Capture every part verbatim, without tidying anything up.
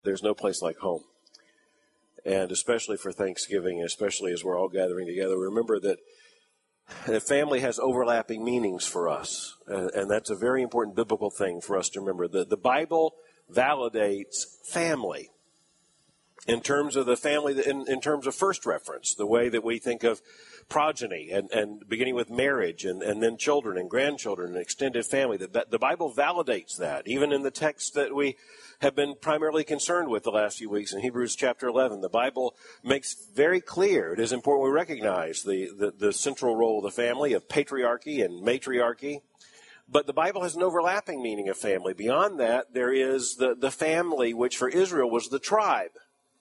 There's no place like home. And especially for Thanksgiving, especially as we're all gathering together, remember that family has overlapping meanings for us. Uh, and that's a very important biblical thing for us to remember. The, the Bible validates family in terms of the family, in, in terms of first reference, the way that we think of progeny and, and beginning with marriage and, and then children and grandchildren and extended family. The, the Bible validates that, even in the text that we have been primarily concerned with the last few weeks in Hebrews chapter eleven. The Bible makes very clear it is important we recognize the, the, the central role of the family, of patriarchy and matriarchy. But the Bible has an overlapping meaning of family. Beyond that, there is the, the family, which for Israel was the tribe.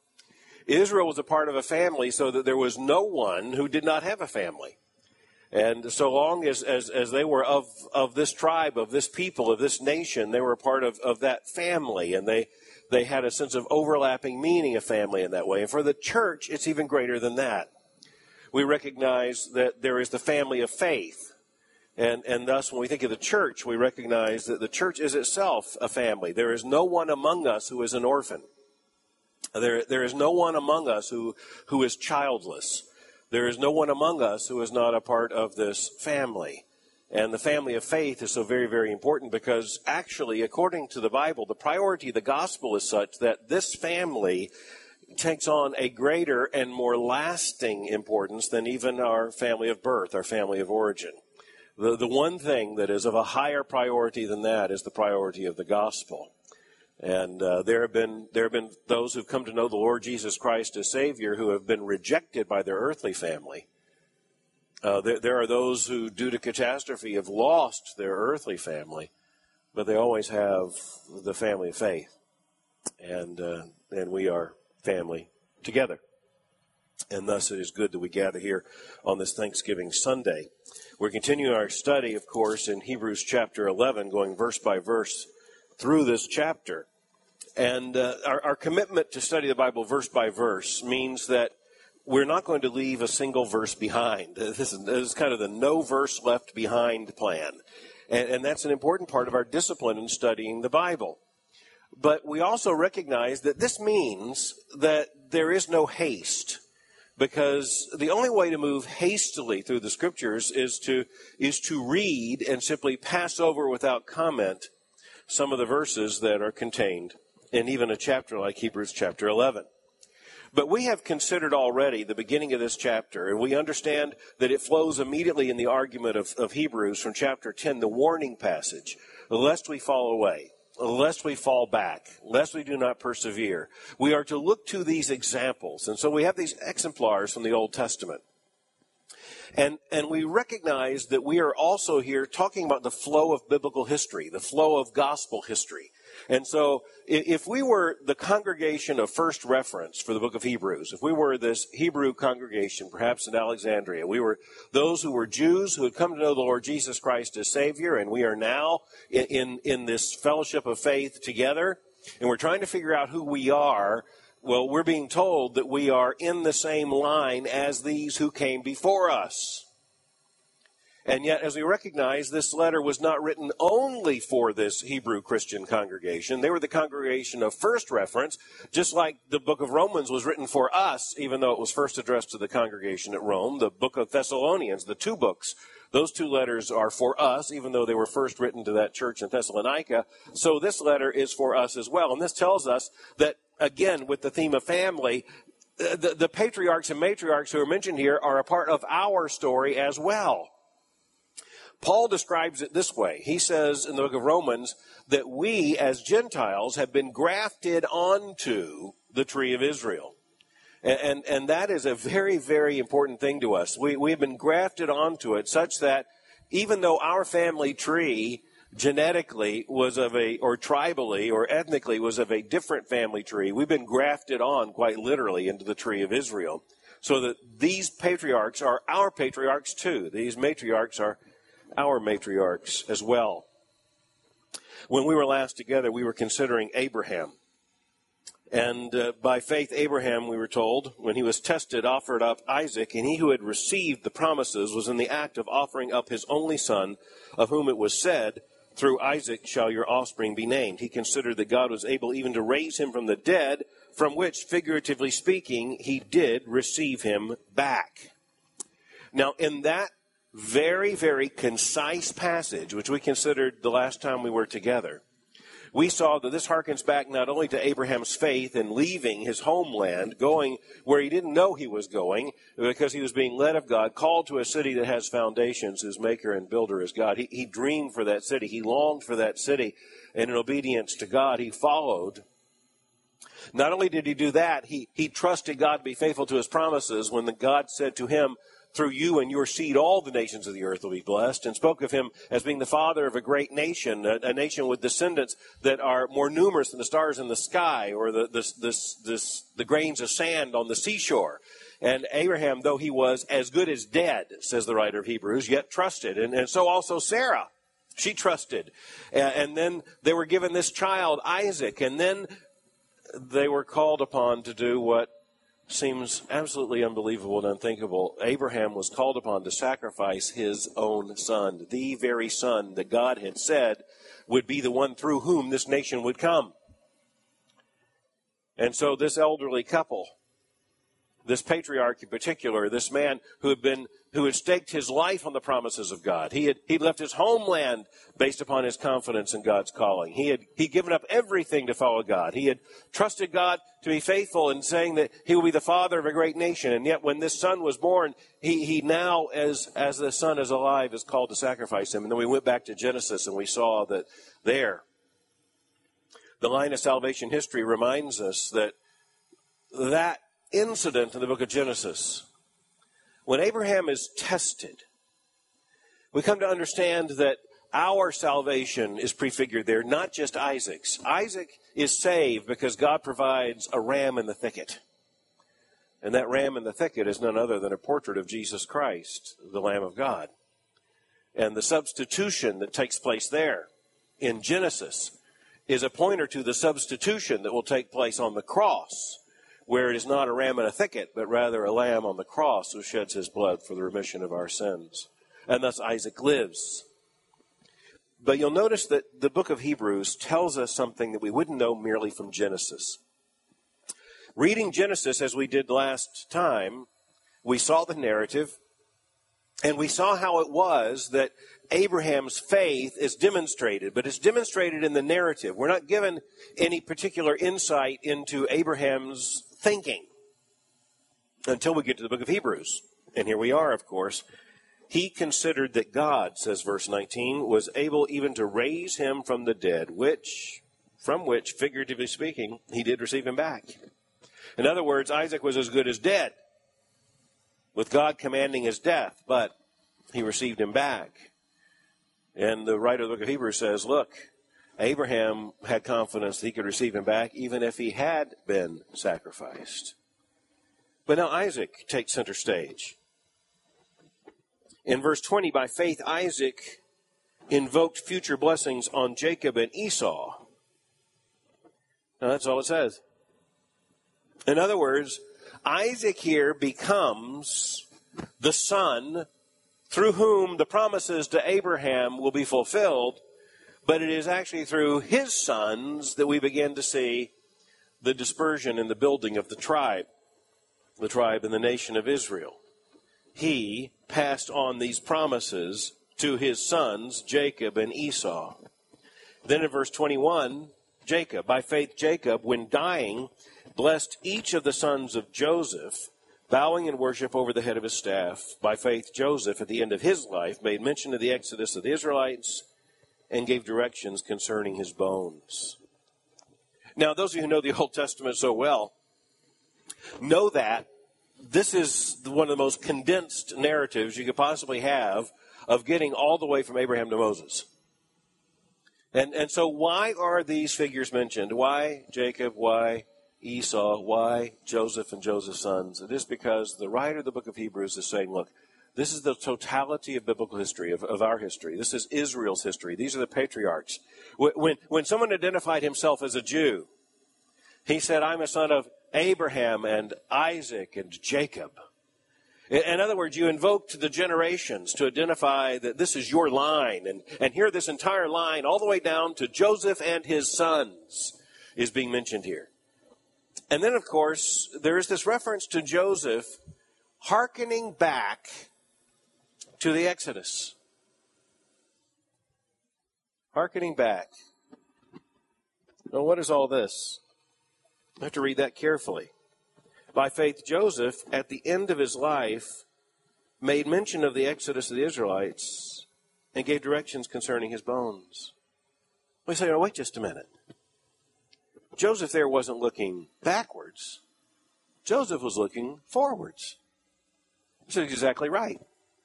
Israel was a part of a family so that there was no one who did not have a family. And so long as, as, as they were of, of this tribe, of this people, of this nation, they were a part of, of that family. And they, they had a sense of overlapping meaning of family in that way. And for the church, it's even greater than that. We recognize that there is the family of faith. And, and thus, when we think of the church, we recognize that the church is itself a family. There is no one among us who is an orphan. There, there is no one among us who, who is childless. There is no one among us who is not a part of this family. And the family of faith is so very, very important because actually, according to the Bible, the priority of the gospel is such that this family takes on a greater and more lasting importance than even our family of birth, our family of origin. The, the one thing that is of a higher priority than that is the priority of the gospel. And uh, there have been there have been those who've come to know the Lord Jesus Christ as Savior who have been rejected by their earthly family. Uh, there, there are those who, due to catastrophe, have lost their earthly family, but they always have the family of faith, and uh, and we are family together. And thus, it is good that we gather here on this Thanksgiving Sunday. We're continuing our study, of course, in Hebrews chapter eleven, going verse by verse through this chapter. And uh, our, our commitment to study the Bible verse by verse means that we're not going to leave a single verse behind. This is, this is kind of the no verse left behind plan. And, and that's an important part of our discipline in studying the Bible. But we also recognize that this means that there is no haste, because the only way to move hastily through the Scriptures is to, is to read and simply pass over without comment some of the verses that are contained in even a chapter like Hebrews chapter eleven. But we have considered already the beginning of this chapter, and we understand that it flows immediately in the argument of, of Hebrews from chapter ten, the warning passage, lest we fall away, lest we fall back, lest we do not persevere. We are to look to these examples. And so we have these exemplars from the Old Testament. And, and we recognize that we are also here talking about the flow of biblical history, the flow of gospel history. And so if we were the congregation of first reference for the book of Hebrews, if we were this Hebrew congregation, perhaps in Alexandria, we were those who were Jews who had come to know the Lord Jesus Christ as Savior, and we are now in, in, in this fellowship of faith together, and we're trying to figure out who we are. Well, we're being told that we are in the same line as these who came before us. And yet, as we recognize, this letter was not written only for this Hebrew Christian congregation. They were the congregation of first reference, just like the book of Romans was written for us, even though it was first addressed to the congregation at Rome. The book of Thessalonians, the two books, those two letters are for us, even though they were first written to that church in Thessalonica. So this letter is for us as well. And this tells us that, again, with the theme of family, the, the patriarchs and matriarchs who are mentioned here are a part of our story as well. Paul describes it this way. He says in the book of Romans that we as Gentiles have been grafted onto the tree of Israel. And, and, and that is a very, very important thing to us. We, we have been grafted onto it such that even though our family tree genetically was of a, or tribally or ethnically was of a different family tree, we've been grafted on quite literally into the tree of Israel. So that these patriarchs are our patriarchs too. These matriarchs are our matriarchs as well. When we were last together, we were considering Abraham. And uh, by faith, Abraham, we were told, when he was tested, offered up Isaac, and he who had received the promises was in the act of offering up his only son, of whom it was said, through Isaac shall your offspring be named. He considered that God was able even to raise him from the dead, from which, figuratively speaking, he did receive him back. Now, in that very, very concise passage, which we considered the last time we were together, we saw that this harkens back not only to Abraham's faith in leaving his homeland, going where he didn't know he was going, because he was being led of God, called to a city that has foundations, whose maker and builder is God. He, he dreamed for that city. He longed for that city. And in obedience to God, he followed. Not only did he do that, he, he trusted God to be faithful to his promises when the God said to him, through you and your seed, all the nations of the earth will be blessed, and spoke of him as being the father of a great nation, a, a nation with descendants that are more numerous than the stars in the sky or the, this, this, this, the grains of sand on the seashore. And Abraham, though he was as good as dead, says the writer of Hebrews, yet trusted. And, and so also Sarah, she trusted. And, and then they were given this child, Isaac, and then they were called upon to do what seems absolutely unbelievable and unthinkable. Abraham was called upon to sacrifice his own son, the very son that God had said would be the one through whom this nation would come. And so this elderly couple, this patriarch in particular, this man who had been, who had staked his life on the promises of God. He had, he left his homeland based upon his confidence in God's calling. He had, he'd given up everything to follow God. He had trusted God to be faithful in saying that he will be the father of a great nation. And yet when this son was born, he, he now, as, as the son is alive, is called to sacrifice him. And then we went back to Genesis and we saw that there, the line of salvation history reminds us that that incident in the book of Genesis, when Abraham is tested, we come to understand that our salvation is prefigured there, not just Isaac's. Isaac is saved because God provides a ram in the thicket. And that ram in the thicket is none other than a portrait of Jesus Christ, the Lamb of God. And the substitution that takes place there in Genesis is a pointer to the substitution that will take place on the cross, where it is not a ram in a thicket, but rather a lamb on the cross who sheds his blood for the remission of our sins. And thus Isaac lives. But you'll notice that the book of Hebrews tells us something that we wouldn't know merely from Genesis. Reading Genesis as we did last time, we saw the narrative, and we saw how it was that Abraham's faith is demonstrated, but it's demonstrated in the narrative. We're not given any particular insight into Abraham's thinking until we get to the book of Hebrews. And here we are, of course. He considered that God, says verse nineteen, was able even to raise him from the dead, which, from which, figuratively speaking, he did receive him back. In other words, Isaac was as good as dead, with God commanding his death, but he received him back. And the writer of the book of Hebrews says, look, Abraham had confidence that he could receive him back even if he had been sacrificed. But now Isaac takes center stage. In verse twenty, by faith Isaac invoked future blessings on Jacob and Esau. Now that's all it says. In other words, Isaac here becomes the son through whom the promises to Abraham will be fulfilled, but it is actually through his sons that we begin to see the dispersion and the building of the tribe, the tribe and the nation of Israel. He passed on these promises to his sons, Jacob and Esau. Then in verse twenty-one, Jacob, by faith Jacob, when dying, blessed each of the sons of Joseph, bowing in worship over the head of his staff. By faith Joseph, at the end of his life, made mention of the exodus of the Israelites and gave directions concerning his bones. Now, those of you who know the Old Testament so well know that this is one of the most condensed narratives you could possibly have of getting all the way from Abraham to Moses. And, and so why are these figures mentioned? Why Jacob? Why Esau? Why Joseph and Joseph's sons? It is because the writer of the book of Hebrews is saying, look, this is the totality of biblical history, of, of our history. This is Israel's history. These are the patriarchs. When, when someone identified himself as a Jew, he said, I'm a son of Abraham and Isaac and Jacob. In other words, you invoked the generations to identify that this is your line. And, and here this entire line, all the way down to Joseph and his sons, is being mentioned here. And then, of course, there is this reference to Joseph hearkening back to the Exodus. Hearkening back. Now, what is all this? I have to read that carefully. By faith, Joseph, at the end of his life, made mention of the exodus of the Israelites and gave directions concerning his bones. We say, oh, wait just a minute. Joseph there wasn't looking backwards. Joseph was looking forwards. That's exactly right.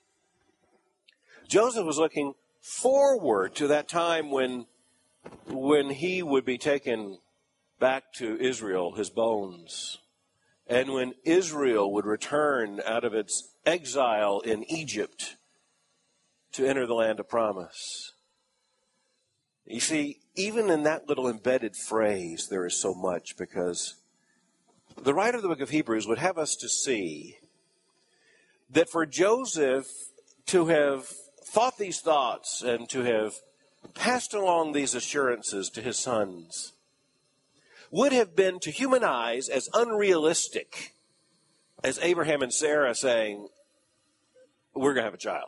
Joseph was looking forward to that time when, when he would be taken back to Israel, his bones. And when Israel would return out of its exile in Egypt to enter the land of promise. You see, even in that little embedded phrase, there is so much, because the writer of the book of Hebrews would have us to see that for Joseph to have thought these thoughts and to have passed along these assurances to his sons would have been, to human eyes, as unrealistic as Abraham and Sarah saying, we're going to have a child.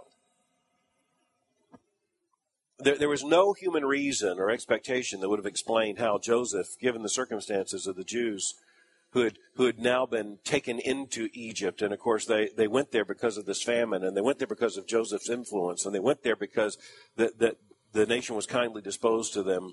There, there was no human reason or expectation that would have explained how Joseph, given the circumstances of the Jews who had, who had now been taken into Egypt, and of course they, they went there because of this famine, and they went there because of Joseph's influence, and they went there because the, the, the nation was kindly disposed to them.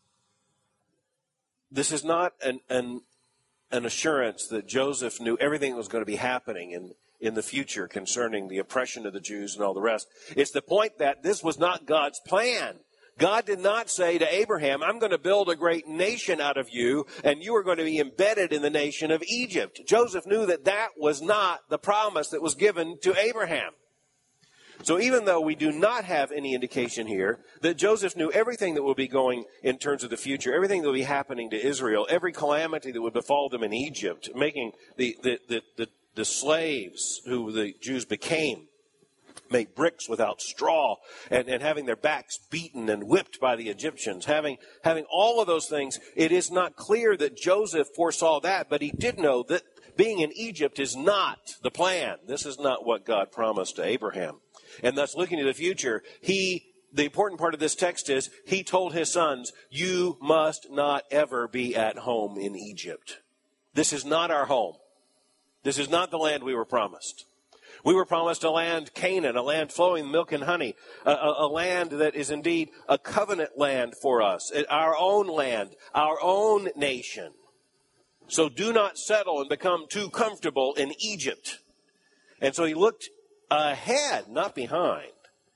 This is not an, an, an assurance that Joseph knew everything that was going to be happening in, in the future concerning the oppression of the Jews and all the rest. It's the point that this was not God's plan. God did not say to Abraham, I'm going to build a great nation out of you, and you are going to be embedded in the nation of Egypt. Joseph knew that that was not the promise that was given to Abraham. So even though we do not have any indication here that Joseph knew everything that will be going in terms of the future, everything that will be happening to Israel, every calamity that would befall them in Egypt, making the, the, the, the, the slaves who the Jews became make bricks without straw, and, and having their backs beaten and whipped by the Egyptians, having, having all of those things, it is not clear that Joseph foresaw that, but he did know that being in Egypt is not the plan. This is not what God promised to Abraham. And thus, looking to the future, he, the important part of this text is, he told his sons, you must not ever be at home in Egypt. This is not our home. This is not the land we were promised. We were promised a land, Canaan, a land flowing with milk and honey, a, a, a land that is indeed a covenant land for us, our own land, our own nation. So do not settle and become too comfortable in Egypt. And so he looked ahead, not behind.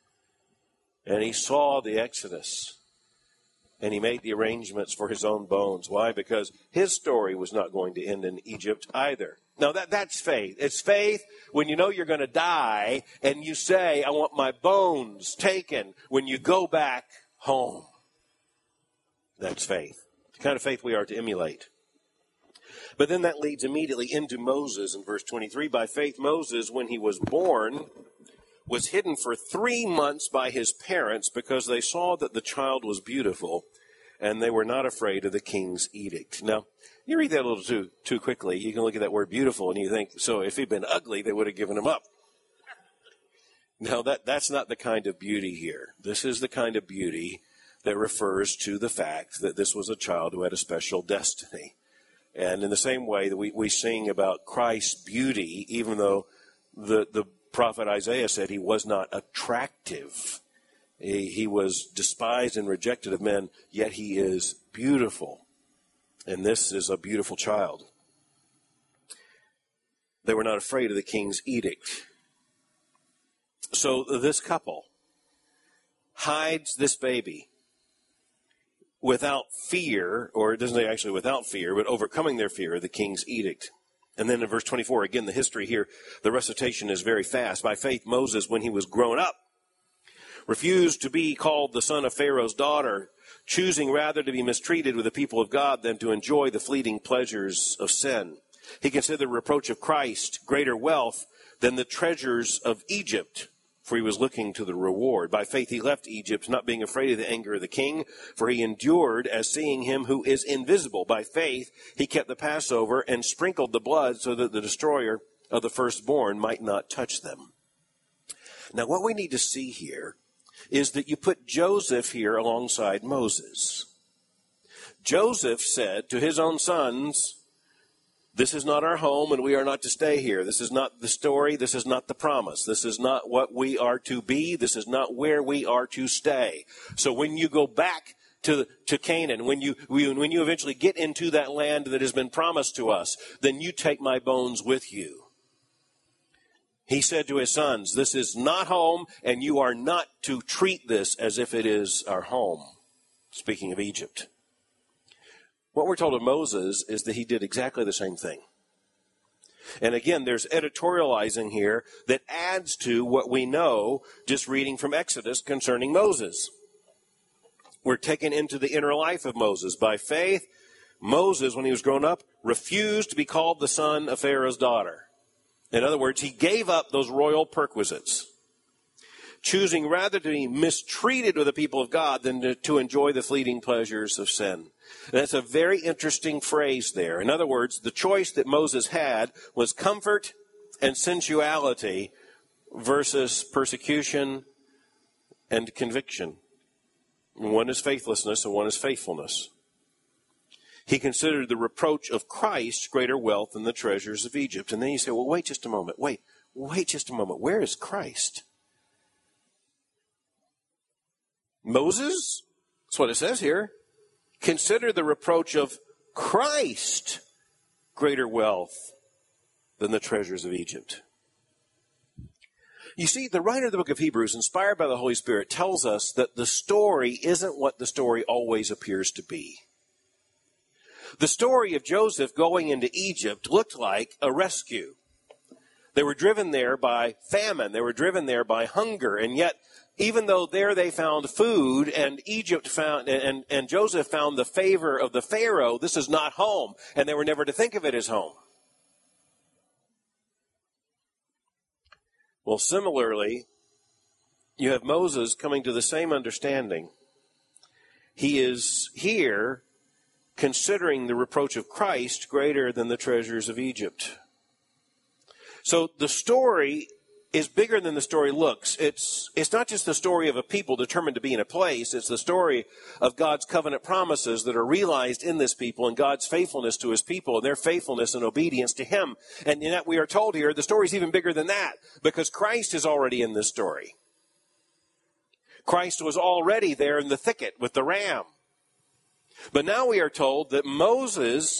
And he saw the Exodus. And he made the arrangements for his own bones. Why? Because his story was not going to end in Egypt either. Now, that, that's faith. It's faith when you know you're going to die and you say, I want my bones taken when you go back home. That's faith. The kind of faith we are to emulate. But then that leads immediately into Moses in verse twenty-three. By faith, Moses, when he was born, was hidden for three months by his parents because they saw that the child was beautiful, and they were not afraid of the king's edict. Now, you read that a little too too quickly. You can look at that word beautiful, and you think, so if he'd been ugly, they would have given him up. No, that, that's not the kind of beauty here. This is the kind of beauty that refers to the fact that this was a child who had a special destiny. And in the same way that we, we sing about Christ's beauty, even though the, the prophet Isaiah said he was not attractive. He, he was despised and rejected of men, yet he is beautiful. And this is a beautiful child. They were not afraid of the king's edict. So this couple hides this baby without fear, or it doesn't say actually without fear, but overcoming their fear of the king's edict. And then in verse twenty-four, again, the history here, the recitation is very fast. By faith, Moses, when he was grown up, refused to be called the son of Pharaoh's daughter, choosing rather to be mistreated with the people of God than to enjoy the fleeting pleasures of sin. He considered the reproach of Christ greater wealth than the treasures of Egypt, for he was looking to the reward. By faith he left Egypt, not being afraid of the anger of the king, for he endured as seeing him who is invisible. By faith he kept the Passover and sprinkled the blood so that the destroyer of the firstborn might not touch them. Now what we need to see here is that you put Joseph here alongside Moses. Joseph said to his own sons, this is not our home and we are not to stay here. This is not the story. This is not the promise. This is not what we are to be. This is not where we are to stay. So when you go back to, to Canaan, when you, when you eventually get into that land that has been promised to us, then you take my bones with you. He said to his sons, this is not home and you are not to treat this as if it is our home. Speaking of Egypt. What we're told of Moses is that he did exactly the same thing. And again, there's editorializing here that adds to what we know just reading from Exodus concerning Moses. We're taken into the inner life of Moses. By faith, Moses, when he was grown up, refused to be called the son of Pharaoh's daughter. In other words, he gave up those royal perquisites, choosing rather to be mistreated with the people of God than to, to enjoy the fleeting pleasures of sin. And that's a very interesting phrase there. In other words, the choice that Moses had was comfort and sensuality versus persecution and conviction. One is faithlessness and one is faithfulness. He considered the reproach of Christ greater wealth than the treasures of Egypt. And then you say, well, wait just a moment. Wait, wait just a moment. Where is Christ? Moses, that's what it says here, consider the reproach of Christ greater wealth than the treasures of Egypt. You see, the writer of the book of Hebrews, inspired by the Holy Spirit, tells us that the story isn't what the story always appears to be. The story of Joseph going into Egypt looked like a rescue. They were driven there by famine. They were driven there by hunger. And yet, even though there they found food and Egypt found, and, and Joseph found the favor of the Pharaoh, this is not home. And they were never to think of it as home. Well, similarly, you have Moses coming to the same understanding. He is here considering the reproach of Christ greater than the treasures of Egypt. So the story is bigger than the story looks. It's, it's not just the story of a people determined to be in a place. It's the story of God's covenant promises that are realized in this people and God's faithfulness to his people and their faithfulness and obedience to him. And yet we are told here the story is even bigger than that because Christ is already in this story. Christ was already there in the thicket with the ram. But now we are told that Moses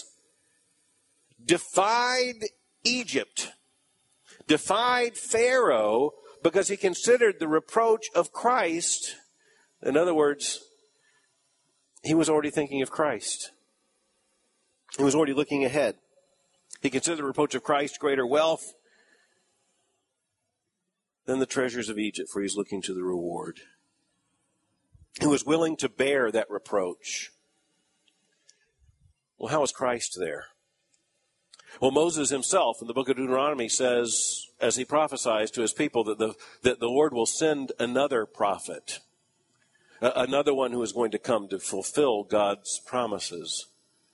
defied Egypt, defied Pharaoh, because he considered the reproach of Christ. In other words, he was already thinking of Christ. He was already looking ahead. He considered the reproach of Christ greater wealth than the treasures of Egypt, for he's looking to the reward. He was willing to bear that reproach. Well, how is Christ there? Well, Moses himself in the book of Deuteronomy says, as he prophesies to his people, that the, that the Lord will send another prophet, uh, another one who is going to come to fulfill God's promises.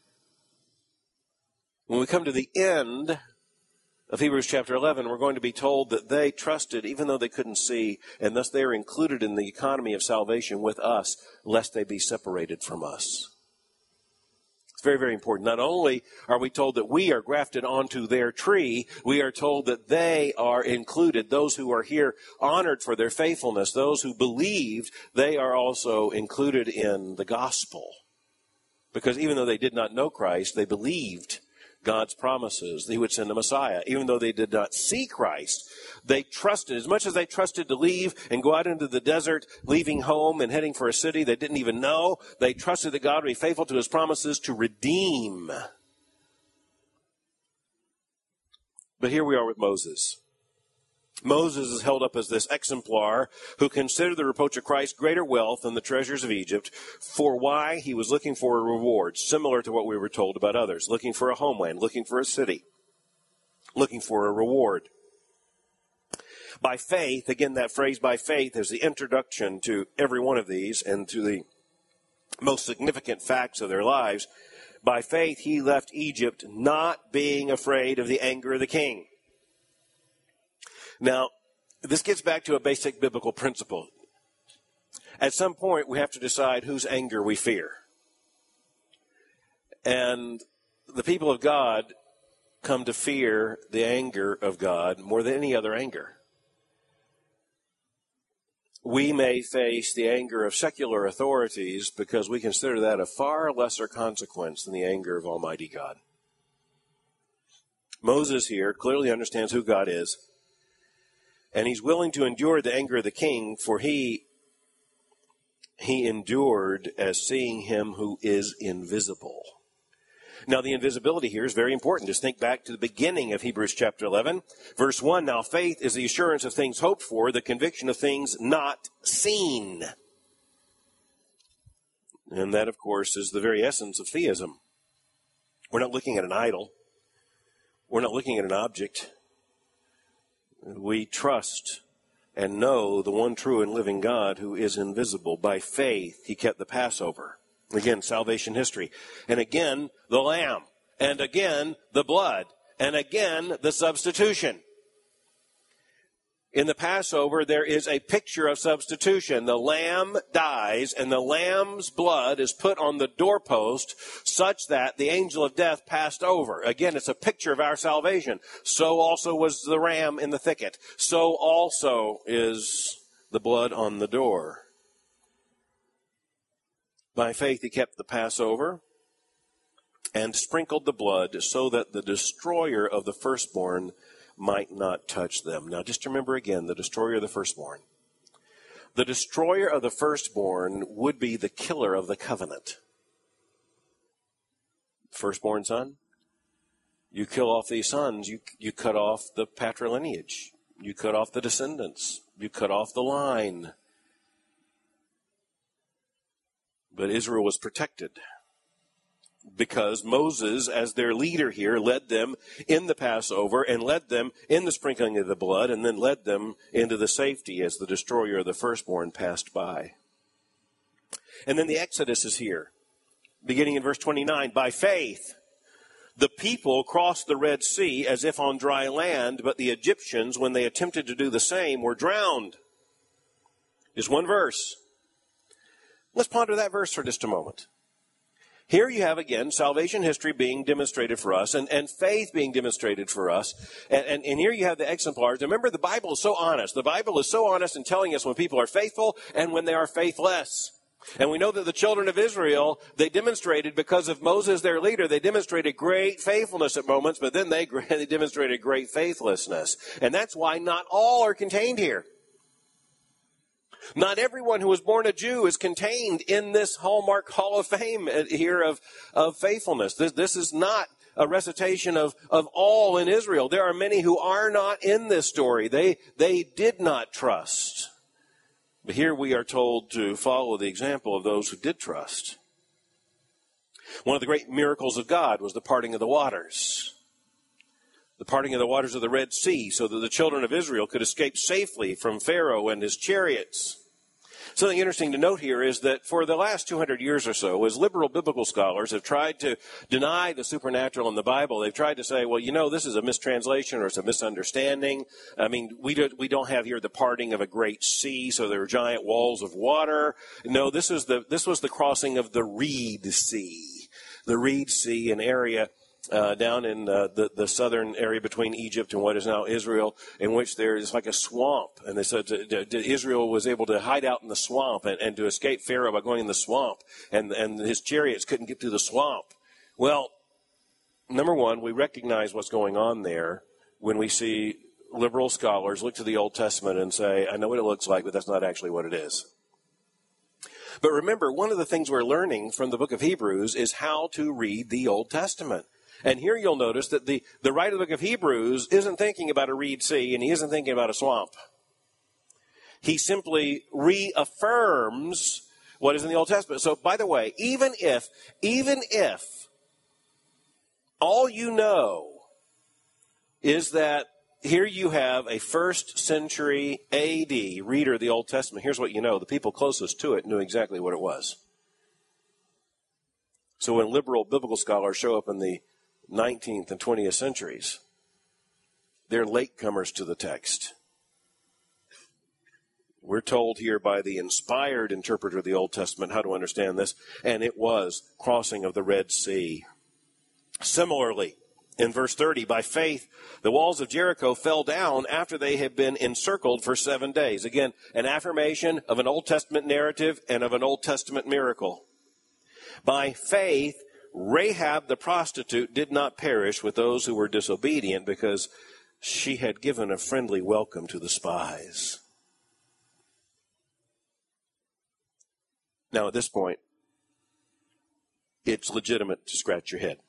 When we come to the end of Hebrews chapter eleven, we're going to be told that they trusted even though they couldn't see, and thus they are included in the economy of salvation with us, lest they be separated from us. Very, very important. Not only are we told that we are grafted onto their tree, we are told that they are included. Those who are here honored for their faithfulness, those who believed, they are also included in the gospel. Because even though they did not know Christ, they believed God's promises. He would send a Messiah. Even though they did not see Christ, they trusted. As much as they trusted to leave and go out into the desert, leaving home and heading for a city they didn't even know, they trusted that God would be faithful to his promises to redeem. But here we are with Moses. Moses is held up as this exemplar who considered the reproach of Christ greater wealth than the treasures of Egypt. For why? He was looking for a reward, similar to what we were told about others, looking for a homeland, looking for a city. looking for a reward. By faith, again, that phrase by faith is the introduction to every one of these and to the most significant facts of their lives. By faith, he left Egypt not being afraid of the anger of the king. Now, this gets back to a basic biblical principle. At some point, we have to decide whose anger we fear. And the people of God come to fear the anger of God more than any other anger. We may face the anger of secular authorities because we consider that a far lesser consequence than the anger of Almighty God. Moses here clearly understands who God is, and he's willing to endure the anger of the king, for he, he endured as seeing him who is invisible. Now, the invisibility here is very important. Just think back to the beginning of Hebrews chapter eleven, verse one. Now, faith is the assurance of things hoped for, the conviction of things not seen. And that, of course, is the very essence of theism. We're not looking at an idol. We're not looking at an object. We trust and know the one true and living God who is invisible. By faith, he kept the Passover. Again, salvation history. And again, the lamb. And again, the blood. And again, the substitution. In the Passover, there is a picture of substitution. The lamb dies, and the lamb's blood is put on the doorpost such that the angel of death passed over. Again, it's a picture of our salvation. So also was the ram in the thicket. So also is the blood on the door. By faith, he kept the Passover and sprinkled the blood so that the destroyer of the firstborn might not touch them. Now, just remember again, the destroyer of the firstborn. The destroyer of the firstborn would be the killer of the covenant. Firstborn son, you kill off these sons, you, you cut off the patrilineage. You cut off the descendants. You cut off the line. But Israel was protected because Moses, as their leader here, led them in the Passover and led them in the sprinkling of the blood and then led them into the safety as the destroyer of the firstborn passed by. And then the Exodus is here, beginning in verse twenty-nine. By faith, the people crossed the Red Sea as if on dry land, but the Egyptians, when they attempted to do the same, were drowned. Just one verse. Let's ponder that verse for just a moment. Here you have, again, salvation history being demonstrated for us and, and faith being demonstrated for us. And, and, and here you have the exemplars. Remember, the Bible is so honest. The Bible is so honest in telling us when people are faithful and when they are faithless. And we know that the children of Israel, they demonstrated, because of Moses, their leader, they demonstrated great faithfulness at moments, but then they, they demonstrated great faithlessness. And that's why not all are contained here. Not everyone who was born a Jew is contained in this Hallmark Hall of Fame here of, of faithfulness. This, this is not a recitation of, of all in Israel. There are many who are not in this story. They, they did not trust. But here we are told to follow the example of those who did trust. One of the great miracles of God was the parting of the waters. The parting of the waters of the Red Sea, so that the children of Israel could escape safely from Pharaoh and his chariots. Something interesting to note here is that for the last two hundred years or so, as liberal biblical scholars have tried to deny the supernatural in the Bible, they've tried to say, well, you know, this is a mistranslation or it's a misunderstanding. I mean, we don't, we don't have here the parting of a great sea, so there are giant walls of water. No, this is the this was the crossing of the Reed Sea. The Reed Sea, an area Uh, down in uh, the, the southern area between Egypt and what is now Israel, in which there is like a swamp. And they said to, to, to Israel was able to hide out in the swamp and, and to escape Pharaoh by going in the swamp. And, and his chariots couldn't get through the swamp. Well, number one, we recognize what's going on there when we see liberal scholars look to the Old Testament and say, I know what it looks like, but that's not actually what it is. But remember, one of the things we're learning from the book of Hebrews is how to read the Old Testament. And here you'll notice that the, the writer of the book of Hebrews isn't thinking about a reed sea and he isn't thinking about a swamp. He simply reaffirms what is in the Old Testament. So, by the way, even if, even if all you know is that here you have a first century A D reader of the Old Testament. Here's what you know. The people closest to it knew exactly what it was. So when liberal biblical scholars show up in the nineteenth and twentieth centuries, they're latecomers to the text. We're told here by the inspired interpreter of the Old Testament how to understand this, and it was crossing of the Red Sea. Similarly, in verse thirty, by faith, the walls of Jericho fell down after they had been encircled for seven days. Again, an affirmation of an Old Testament narrative and of an Old Testament miracle. By faith, Rahab the prostitute did not perish with those who were disobedient because she had given a friendly welcome to the spies. Now, at this point, it's legitimate to scratch your head.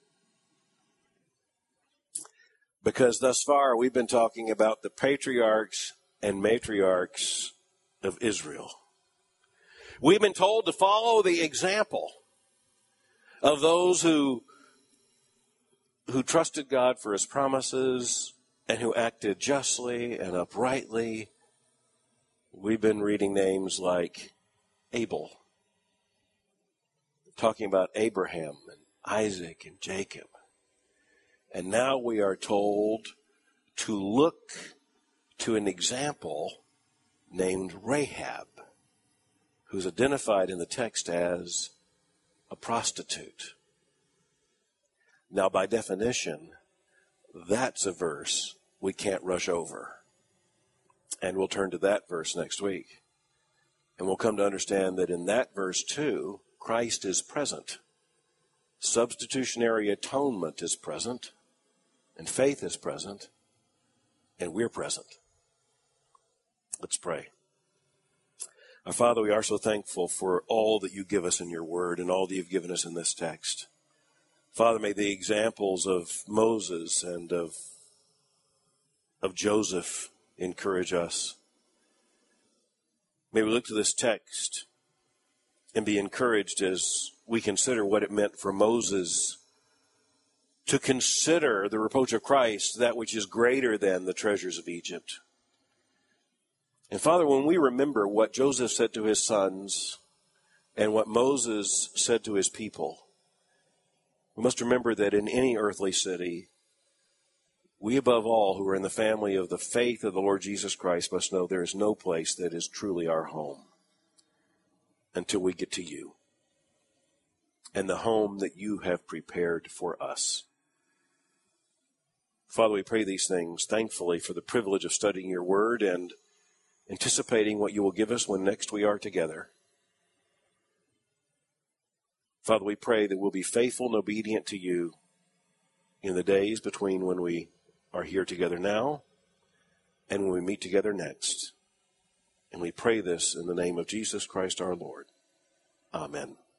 Because thus far, we've been talking about the patriarchs and matriarchs of Israel. We've been told to follow the example of those who, who trusted God for his promises and who acted justly and uprightly. We've been reading names like Abel, talking about Abraham and Isaac and Jacob. And now we are told to look to an example named Rahab, who's identified in the text as a prostitute. Now, by definition, that's a verse we can't rush over. And we'll turn to that verse next week. And we'll come to understand that in that verse, too, Christ is present. Substitutionary atonement is present. And faith is present. And we're present. Let's pray. Our Father, we are so thankful for all that you give us in your word and all that you've given us in this text. Father, may the examples of Moses and of, of Joseph encourage us. May we look to this text and be encouraged as we consider what it meant for Moses to consider the reproach of Christ, that which is greater than the treasures of Egypt. And Father, when we remember what Joseph said to his sons and what Moses said to his people, we must remember that in any earthly city, we above all who are in the family of the faith of the Lord Jesus Christ must know there is no place that is truly our home until we get to you and the home that you have prepared for us. Father, we pray these things thankfully for the privilege of studying your word and anticipating what you will give us when next we are together. Father, we pray that we'll be faithful and obedient to you in the days between when we are here together now and when we meet together next. And we pray this in the name of Jesus Christ our Lord. Amen.